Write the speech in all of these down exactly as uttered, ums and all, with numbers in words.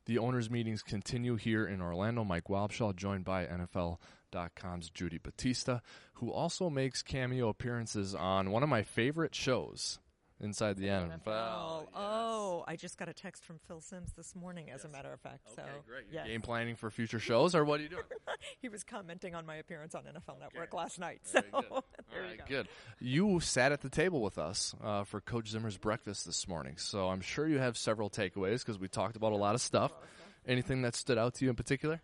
The owners' meetings continue here in Orlando. Mike Wobschall, joined by N F L dot com's Judy Battista, who also makes cameo appearances on one of my favorite shows, Inside the N F L. Yes. Oh, I just got a text from Phil Simms this morning, as yes. a matter of fact. Okay, so, great. Yes. Game planning for future shows, or what are you doing? He was commenting on my appearance on N F L Network okay. last night. Very so good. there All right, you go. good. You sat at the table with us uh, for Coach Zimmer's breakfast this morning, so I'm sure you have several takeaways because we talked about a lot of stuff. Anything that stood out to you in particular?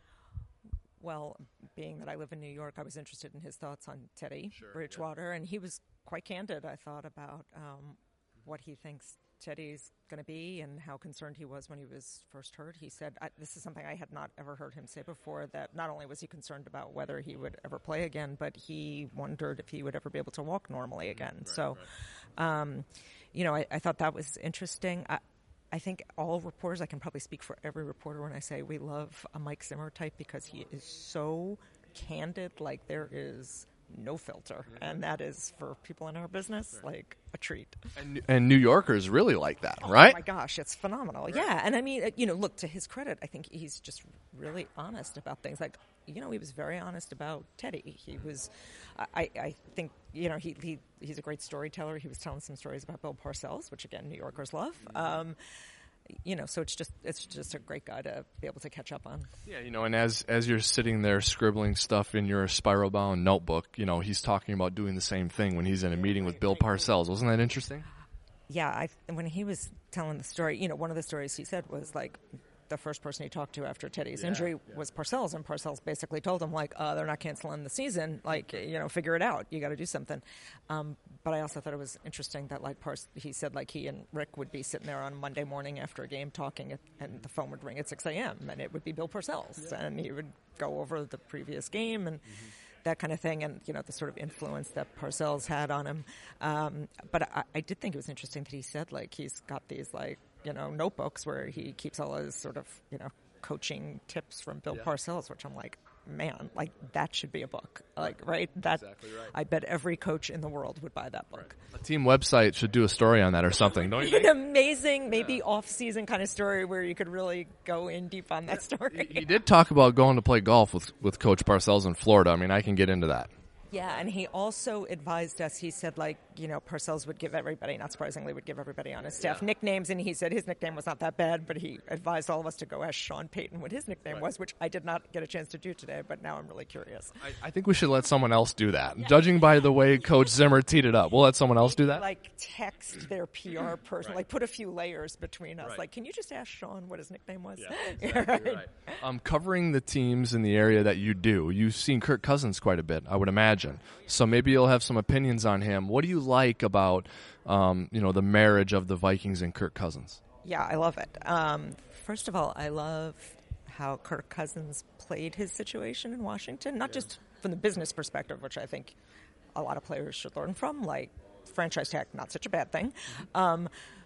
Well, being that I live in New York, I was interested in his thoughts on Teddy sure, Bridgewater, yeah. and he was quite candid, I thought, about um, what he thinks Teddy's going to be and how concerned he was when he was first hurt. He said, I, this is something I had not ever heard him say before, that not only was he concerned about whether he would ever play again, but he wondered if he would ever be able to walk normally again. Right, so, right. Um, you know, I, I thought that was interesting. I, I think all reporters, I can probably speak for every reporter when I say we love a Mike Zimmer type because he is so candid, like there is no filter. Mm-hmm. And that is, for people in our business, right. like a treat. And, and New Yorkers really like that, right? Oh, my gosh, it's phenomenal. Right. Yeah, and I mean, you know, look, to his credit, I think he's just really honest about things. Like, you know, he was very honest about Teddy. He was, I, I think, you know, he, he he's a great storyteller. He was telling some stories about Bill Parcells, which, again, New Yorkers love. Um, you know, so it's just it's just a great guy to be able to catch up on. Yeah, you know, and as as you're sitting there scribbling stuff in your spiral-bound notebook, you know, he's talking about doing the same thing when he's in a meeting with Bill Parcells. Wasn't that interesting? Yeah, I, when he was telling the story, you know, one of the stories he said was like, the first person he talked to after Teddy's yeah, injury yeah. was Parcells, and Parcells basically told him, like, uh, they're not canceling the season. Like, you know, figure it out. You got to do something. Um, but I also thought it was interesting that, like, Par- he said, like, he and Rick would be sitting there on Monday morning after a game talking, at, and the phone would ring at six a.m., and it would be Bill Parcells, yeah. and he would go over the previous game and mm-hmm. that kind of thing, and, you know, the sort of influence that Parcells had on him. Um, but I, I did think it was interesting that he said, like, he's got these, like, you know, notebooks where he keeps all his sort of, you know, coaching tips from Bill yeah. Parcells, which I'm like, man, like, that should be a book. Like, right? That, exactly right. I bet every coach in the world would buy that book. Right. A team website should do a story on that or something, don't you think? An amazing, maybe yeah. off-season kind of story where you could really go in deep on that yeah. story. He, he did talk about going to play golf with, with Coach Parcells in Florida. I mean, I can get into that. Yeah, and he also advised us, he said, like, you know, Parcells would give everybody, not surprisingly, would give everybody on his staff yeah. nicknames, and he said his nickname was not that bad, but he advised all of us to go ask Sean Payton what his nickname right. was, which I did not get a chance to do today, but now I'm really curious. I, I think we should let someone else do that. Yeah. Judging by the way Coach Zimmer teed it up, we'll let someone else do that? Like, text their P R person, right. like, put a few layers between us. Right. Like, can you just ask Sean what his nickname was? Yeah, exactly right. Um, covering the teams in the area that you do, you've seen Kirk Cousins quite a bit, I would imagine. So maybe you'll have some opinions on him. What do you like about, um, you know, the marriage of the Vikings and Kirk Cousins? Yeah, I love it. Um, first of all, I love how Kirk Cousins played his situation in Washington, not yeah. just from the business perspective, which I think a lot of players should learn from, like franchise tag, not such a bad thing. Mm-hmm. Um,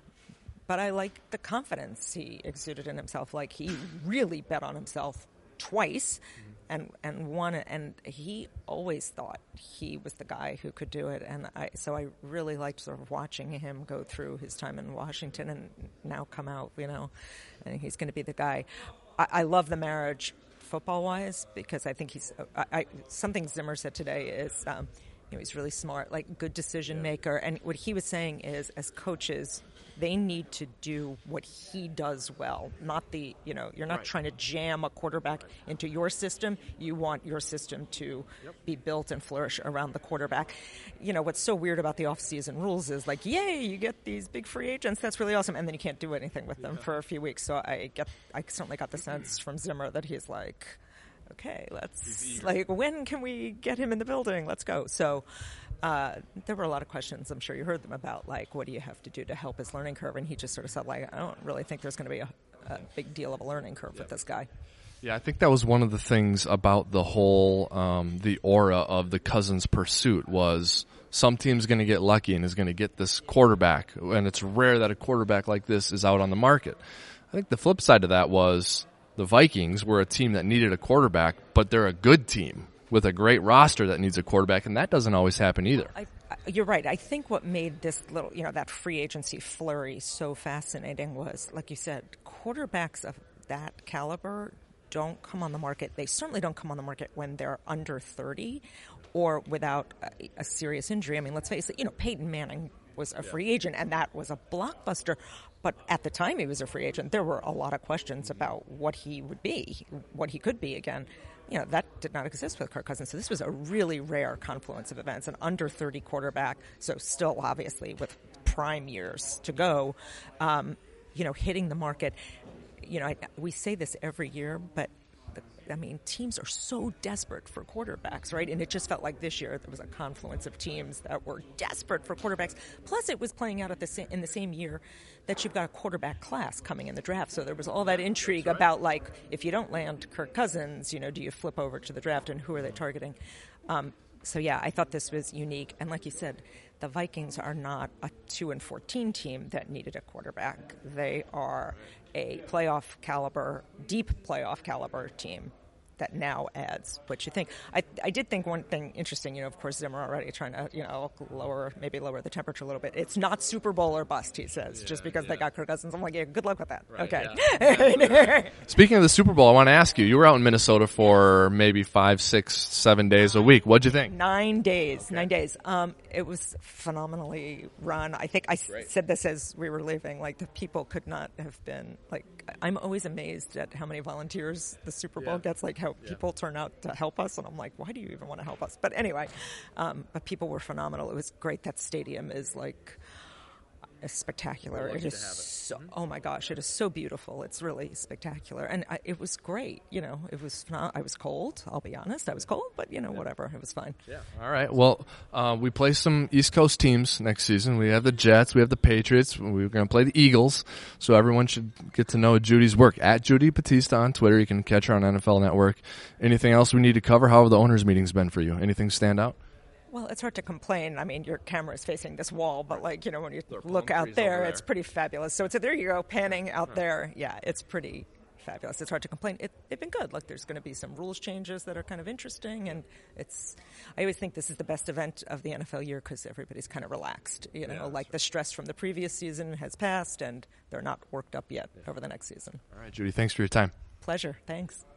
but I like the confidence he exuded in himself. Like, he really bet on himself twice. Mm-hmm. And and won it, and he always thought he was the guy who could do it, and I so I really liked sort of watching him go through his time in Washington and now come out, you know, and he's going to be the guy. I, I love the marriage football-wise because I think he's I, I, something Zimmer said today is um, you know, he's really smart, like good decision maker, and what he was saying is, as coaches, they need to do what he does well, not the, you know, you're not right. trying to jam a quarterback right. into your system. You want your system to yep. be built and flourish around the quarterback. You know, what's so weird about the off-season rules is like, yay, you get these big free agents. That's really awesome. And then you can't do anything with them yeah. for a few weeks. So I get, I certainly got the sense from Zimmer that he's like, okay, let's, like, when can we get him in the building? Let's go. So uh, there were a lot of questions, I'm sure you heard them, about, like, what do you have to do to help his learning curve? And he just sort of said, like, I don't really think there's going to be a, a big deal of a learning curve yeah. with this guy. Yeah, I think that was one of the things about the whole, um, the aura of the Cousins pursuit was some team's going to get lucky and is going to get this quarterback, and it's rare that a quarterback like this is out on the market. I think the flip side of that was the Vikings were a team that needed a quarterback, but they're a good team with a great roster that needs a quarterback, and that doesn't always happen either. I, I, you're right. I think what made this little, you know, that free agency flurry so fascinating was, like you said, quarterbacks of that caliber don't come on the market. They certainly don't come on the market when they're under thirty or without a, a serious injury. I mean, let's face it, you know, Peyton Manning was a free agent, and that was a blockbuster. But at the time he was a free agent, there were a lot of questions about what he would be, what he could be again. You know, that did not exist with Kirk Cousins. So this was a really rare confluence of events. An under thirty quarterback, so still obviously with prime years to go, um, you know, hitting the market. You know, I, we say this every year, but I mean, teams are so desperate for quarterbacks, right? And it just felt like this year there was a confluence of teams that were desperate for quarterbacks. Plus, it was playing out at the sa- in the same year that you've got a quarterback class coming in the draft. So there was all that intrigue right. about, like, if you don't land Kirk Cousins, you know, do you flip over to the draft and who are they targeting? Um, so, yeah, I thought this was unique. And like you said, the Vikings are not a two and fourteen team that needed a quarterback. They are a playoff caliber, deep playoff caliber team that now adds what you think. I I did think one thing interesting, you know, of course, Zimmer already trying to, you know, lower, maybe lower the temperature a little bit. It's not Super Bowl or bust, he says, yeah, just because yeah. they got Kirk Cousins. I'm like, yeah, good luck with that. Right, okay. Yeah. Speaking of the Super Bowl, I want to ask you, you were out in Minnesota for maybe five, six, seven days a week. What'd you think? Nine days, okay. nine days. Um, it was phenomenally run. I think I Great. said this as we were leaving, like the people could not have been, like, I'm always amazed at how many volunteers the Super Bowl yeah. gets, like how yeah. people turn out to help us, and I'm like, why do you even want to help us? But anyway, um, but people were phenomenal. It was great. That stadium is like is spectacular. It is it. so. Mm-hmm. Oh my gosh, it is so beautiful. It's really spectacular, and I, it was great. You know, it was not. I was cold. I'll be honest. I was cold, but you know, yeah. whatever. It was fine. Yeah. All right. Well, uh, we play some East Coast teams next season. We have the Jets. We have the Patriots. We're going to play the Eagles. So everyone should get to know Judy's work at Judy Batista on Twitter. You can catch her on N F L Network. Anything else we need to cover? How have the owners' meetings been for you? Anything stand out? Well, it's hard to complain. I mean, your camera is facing this wall, but, like, you know, when you look out there, there, it's pretty fabulous. So it's a, there you go, panning out there. Yeah, it's pretty fabulous. It's hard to complain. It, it's been good. Look, there's going to be some rules changes that are kind of interesting, and it's. I always think this is the best event of the N F L year because everybody's kind of relaxed. You know, yeah, like right. the stress from the previous season has passed, and they're not worked up yet yeah. over the next season. All right, Judy, thanks for your time. Pleasure. Thanks.